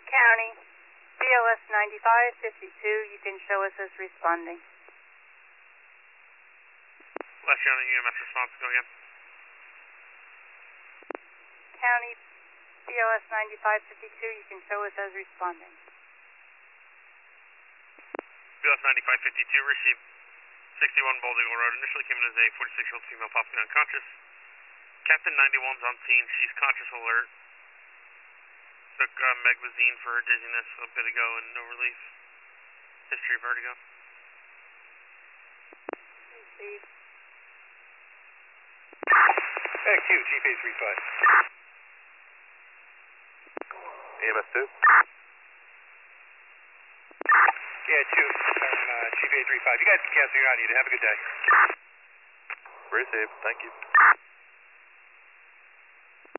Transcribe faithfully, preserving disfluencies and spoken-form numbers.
County, B O S ninety-five fifty-two, you can show us as responding. Left County U M S response, go again. County, B O S ninety-five fifty-two, you can show us as responding. B O S ninety-five fifty-two, received sixty-one Bald Eagle Road. Initially came in as a forty-six-year-old female possibly unconscious. Captain ninety-one's on scene. She's conscious alert. Took uh, Megvazine for her dizziness a bit ago and no relief. History of vertigo. Received. X Q, G P A three five. E M S two? Yeah, two from uh, G P A three five. You guys can cancel, you're not needed. Have a good day. Received, thank you.